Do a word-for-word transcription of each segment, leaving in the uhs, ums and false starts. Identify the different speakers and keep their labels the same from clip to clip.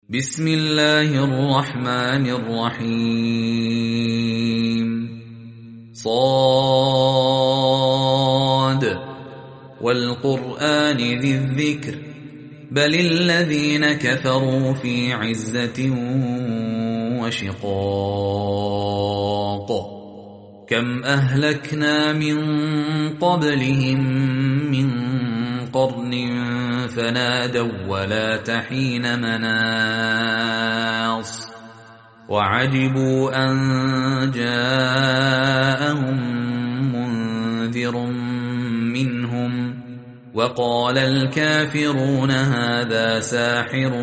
Speaker 1: بسم الله الرحمن الرحيم صاد والقرآن ذي الذكر بل الذين كفروا في عزة وشقاق كم أهلكنا من قبلهم من قرن فنادوا ولا تحين مناص وعجبوا أن جاءهم منذر منهم وقال الكافرون هذا ساحر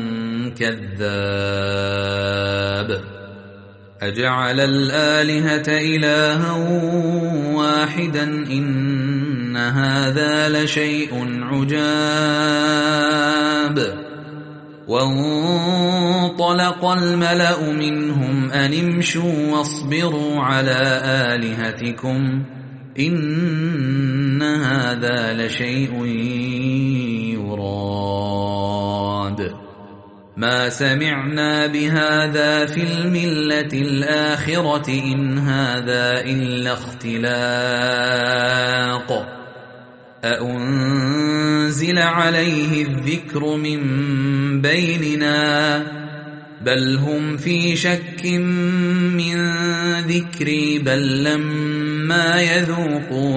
Speaker 1: كذاب أجعل الآلهة إلها واحدا إن هذا لشيء عجاب وانطلق الملأ منهم أن امشوا واصبروا على آلهتكم إن هذا لشيء يراد ما سمعنا بهذا في الملة الآخرة إن هذا إلا اختلاق أأنزل عليه الذكر من بيننا بل هم في شك من ذكري بل لما يذوقوا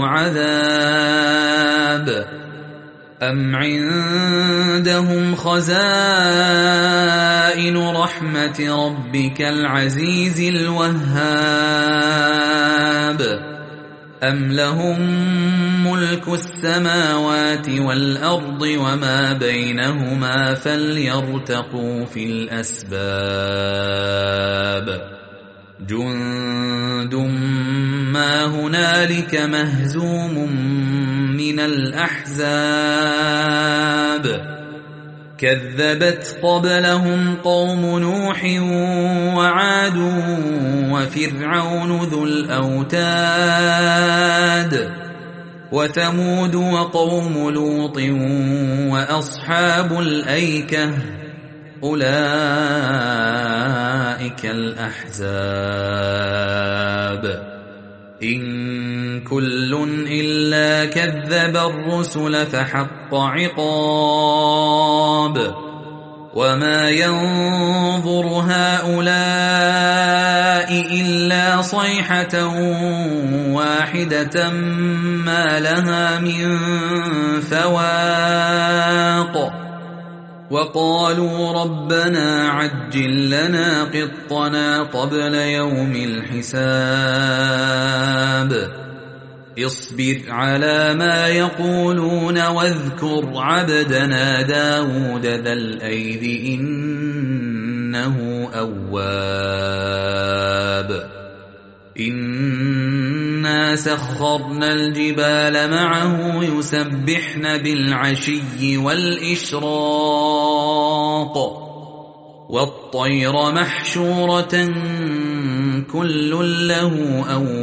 Speaker 1: عذاب أم عندهم خزائن رحمة ربك العزيز الوهاب أم لهم ملك السماوات والأرض وما بينهما فليرتقوا في الأسباب جند ما هنالك مهزوم من الأحزاب كذبت قبلهم قوم نوح وعاد وفرعون ذو الأوتاد وثمود وقوم لوط وأصحاب الأيكة أولئك الأحزاب إن كل إلا كذب الرسل فحق عقاب وما ينظر هؤلاء إلا صيحة واحدة ما لها من فواق وقالوا ربنا عجل لنا قطنا قبل يوم الحساب اصبر على ما يقولون واذكر عبدنا داود ذا الأيد إنه أواب إنا سخرنا الجبال معه يسبحن بالعشي والإشراق والطير محشورة كل له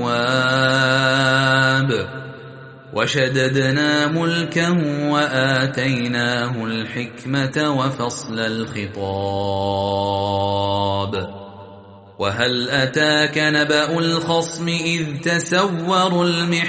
Speaker 1: أواب وشددنا ملكه وآتيناه الحكمة وفصل الخطاب وهل أتاك نبأ الخصم إذ تسوروا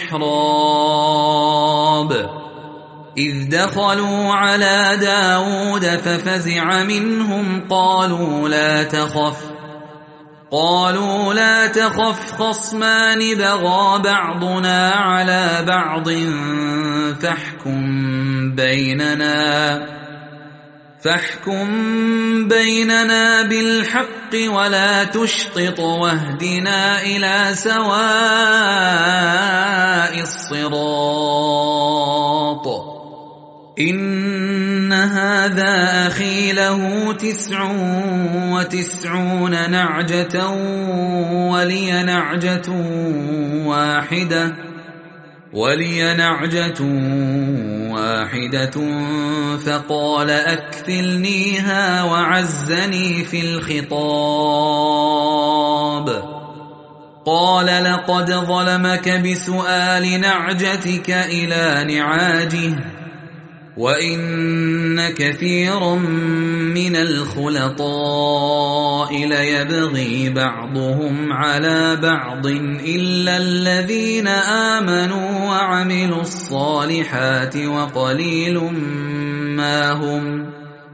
Speaker 1: المحراب إذ دخلوا على داود ففزع منهم قالوا لا تخف قالوا لا تخف خصمان بغى بعضنا على بعض فاحكم بيننا فاحكم بيننا بالحق ولا تشطط واهدنا إلى سواء الصراط إن هذا أخي له تسع وتسعون نعجة ولي نعجة واحدة ولي نعجة واحدة فقال أكفلنيها وعزني في الخطاب قال لقد ظلمك بسؤال نعجتك إلى نعاجه وإن كثيرا من الخلطاء ليبغي بعضهم على بعض إلا الذين آمنوا وعملوا الصالحات وقليل ما هم.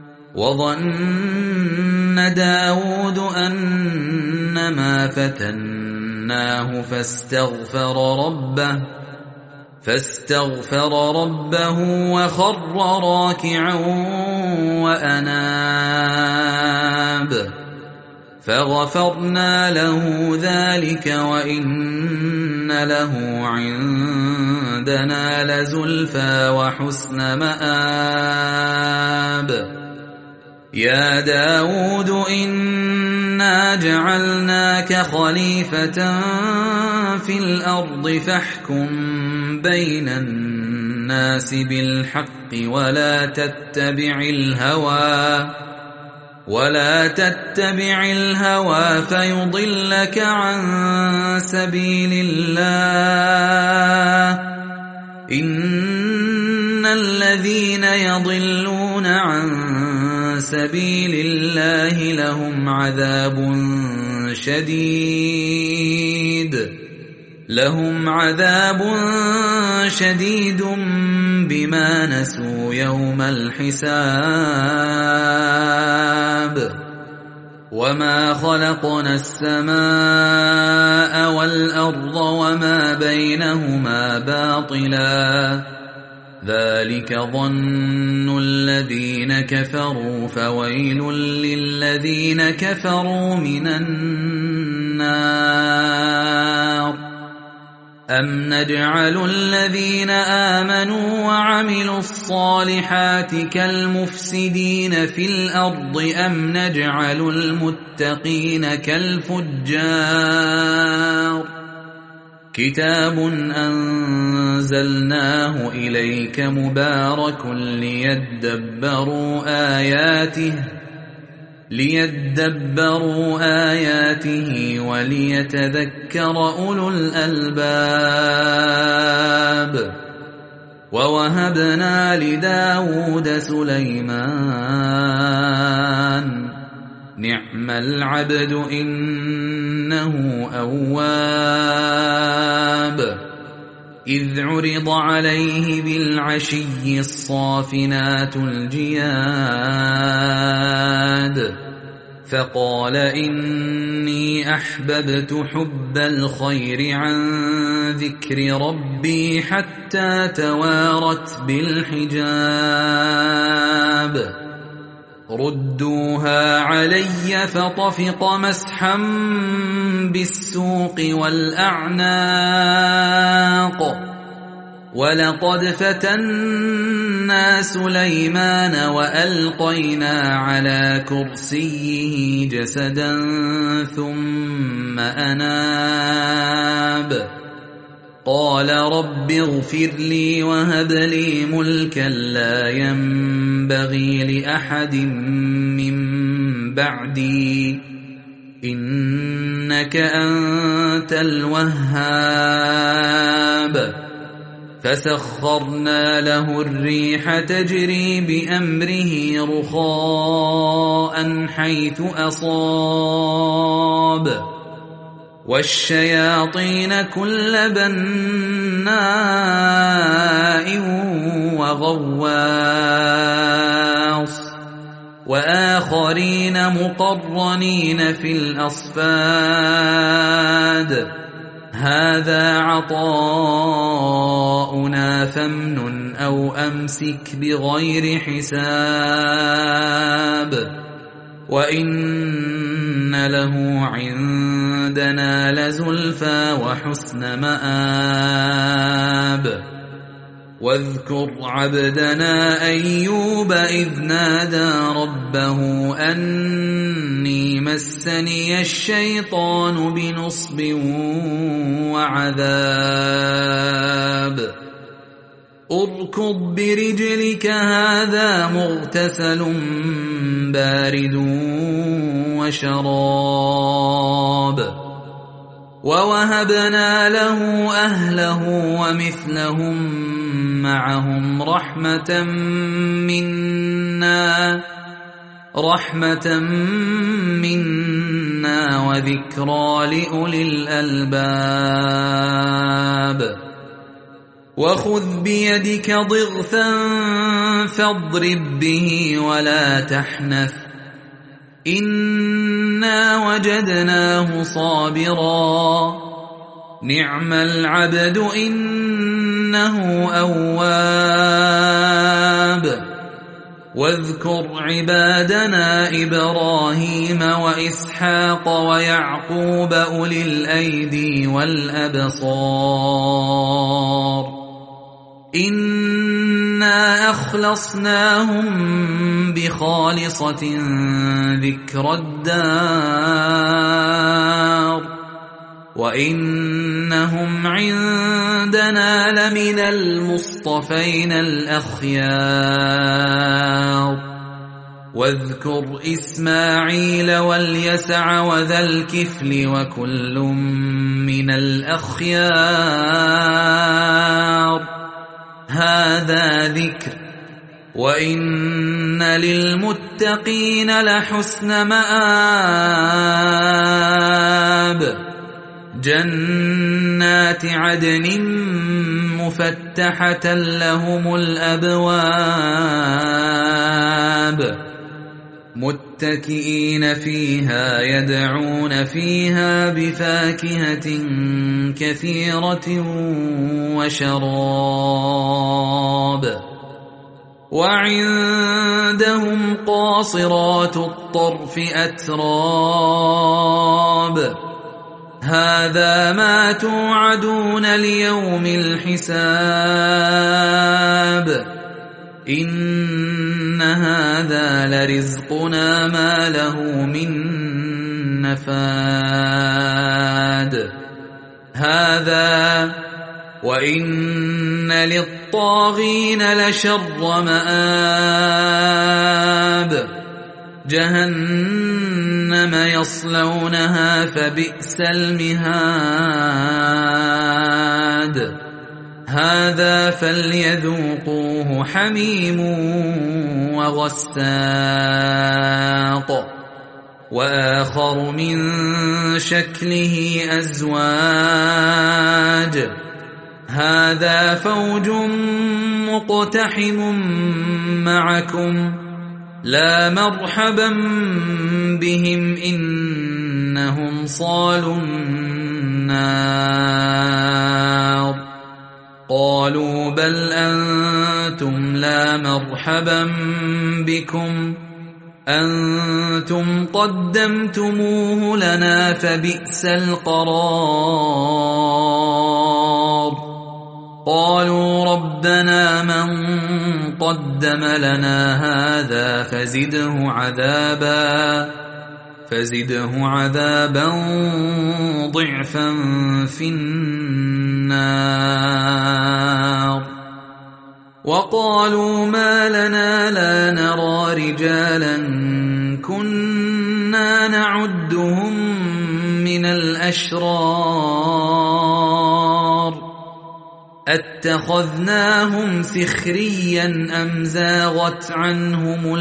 Speaker 1: وظن داود أنما فتناه فاستغفر ربه فاستغفر ربه وخر راكعا وأناب فغفرنا له ذلك وإن له عندنا لزلفى وحسن مآب. يا داود إنا جعلناك خليفة في الأرض فاحكم بين الناس بالحق ولا تتبع الهوى ولا تتبع الهوى فيضلك عن سبيل الله. إن الذين يضلون عن سبيل الله لهم عذاب شديد لهم عذاب شديد بما نسوا يوم الحساب. وما خلقنا السماء والأرض وما بينهما باطلا ذلك ظن الذين كفروا فويل للذين كفروا من النار. أم نجعل الذين آمنوا وعملوا الصالحات كالمفسدين في الأرض أم نجعل المتقين كالفجار. كتاب أنزلناه إليك مبارك ليدبروا آياته ليدبروا آياته وليتذكر أولو الألباب. ووهبنا لداود سليمان نعم العبد إنه أواب. إذ عرض عليه بالعشي الصافنات الجياد فقال إني أحببت حب الخير عن ذكر ربي حتى توارت بالحجاب. ردوها علي فطفق مسحا بالسوق والأعناق. ولقد فتنا سليمان وألقينا على كرسيه جسدا ثم أناب قال رب اغفر لي وهب لي ملكا لا ينبغي لأحد من بعدي إنك أنت الوهاب. فسخرنا له الريح تجري بأمره رخاء حيث أصاب والشياطين كل بناء وغواص وآخرين مقرنين في الأصفاد. هذا عطاؤنا فامنن أو أمسك بغير حساب. وإن له عندنا لزلفى وحسن مآب. واذكر عبدنا أيوب إذ نادى ربه أني مسني الشيطان بنصب وعذاب. اركض برجلك هذا مغتسل بارد وشراب. ووهبنا له أهله ومثلهم معهم رحمة منا رحمة منا وذكرى لأولي الألباب. وخذ بيدك ضغثا فاضرب به ولا تحنث إنا وجدناه صابرا نعم العبد إنه أواب. واذكر عبادنا إبراهيم وإسحاق ويعقوب أولي الأيدي والأبصار إنا أخلصناهم بخالصة ذكر الدار وإنهم عندنا لمن المصطفين الأخيار. واذكر إسماعيل واليسع وذا الكفل وكل من الأخيار هذا ذكر وإن للمتقين لحسن مآب. جنات عدن مفتحة لهم الأبواب متكئين فيها يدعون فيها بفاكهة كثيرة وشراب. وعندهم قاصرات الطرف أتراب هذا ما توعدون ليوم الحساب إن هذا لرزقنا ما له من نفاد. هذا وإن للطاغين لشر مآب جهنم يصلونها فبئس المهاد. هذا فليذوقوه حميم وغساق وآخر من شكله أزواج هذا فوج مقتحم معكم لا مرحبا بهم إنهم صالوا النار. قالوا بل أنتم لا مرحبا بكم أنتم قدمتموه لنا فبئس القرار. قالوا ربنا من قدم لنا هذا فزده عذابا فزده عذابا ضعفا في النار. وقالوا ما لنا لا نرى رجالا كنا نعدهم من الأشرار أتخذناهم سخريا أم زاغت عنهم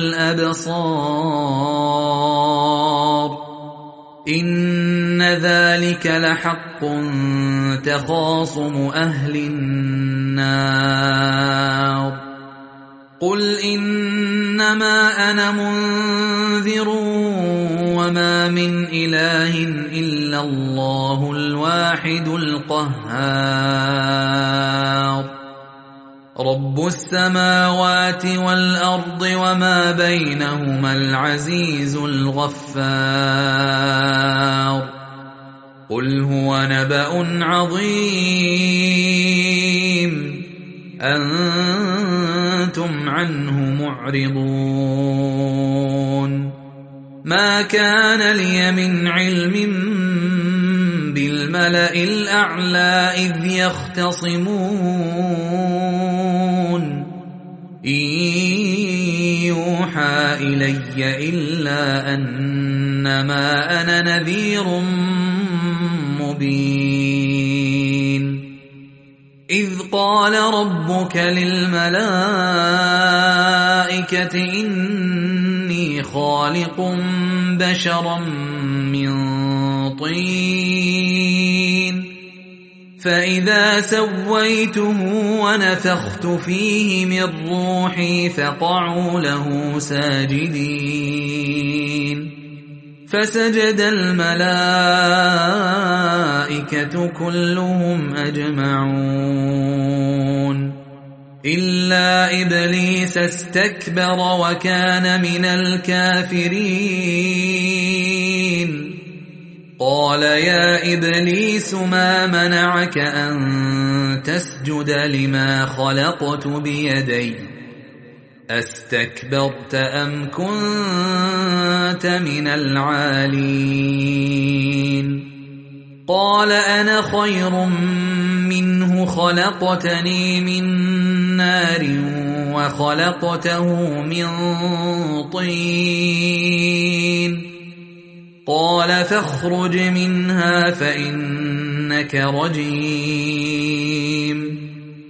Speaker 1: الأبصار إن ذلك لحق تخاصم أهل النار. قل إنما أنا منذر وما من إله إلا الله الواحد القهار. رب السماوات والأرض وما بينهما العزيز الغفار. قل هو نبأ عظيم أنتم عنه معرضون. ما كان لي من علم بالملأ الأعلى إذ يختصمون إن يوحى إلي إلا أنما أنا نذير مبين. إذ قال ربك للملائكة إني خالق بشرا من طين فإذا سويته ونفخت فيه من روحي فقعوا له ساجدين فسجد الملائكة كلهم أجمعون إلا إبليس استكبر وكان من الكافرين قال يا إبليس ما منعك أن تسجد لما خلقت بيدي أستكبرت أم كنت من العالين قال أنا خير منه خلقتني من نار وخلقته من طين قال فاخرج منها فإنك رجيم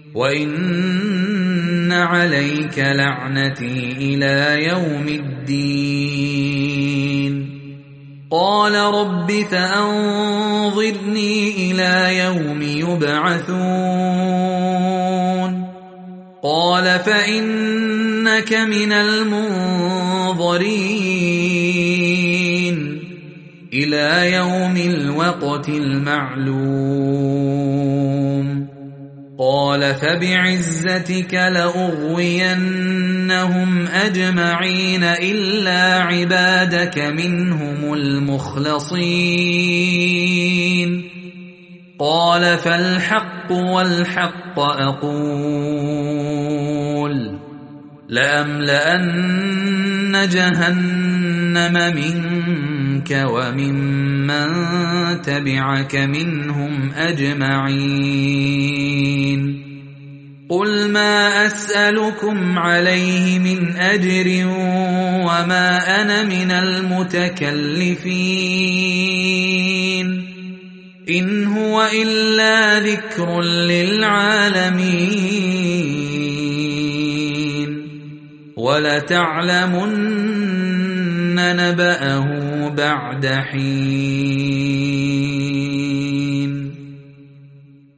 Speaker 1: وإن عليك لعنتي إلى يوم الدين قال رب فأنظرني إلى يوم يبعثون قال فإنك من المنظرين إلى يوم الوقت المعلوم قال فبعزتك لأغوينهم أجمعين إلا عبادك منهم المخلصين قال فالحق والحق أقول لأملأن جهنم منك وممن تبعك منهم أجمعين قل ما أسألكم عليه من أجر وما أنا من المتكلفين إن هو إلا ذكر للعالمين ولتعلمن نبأه بعد حين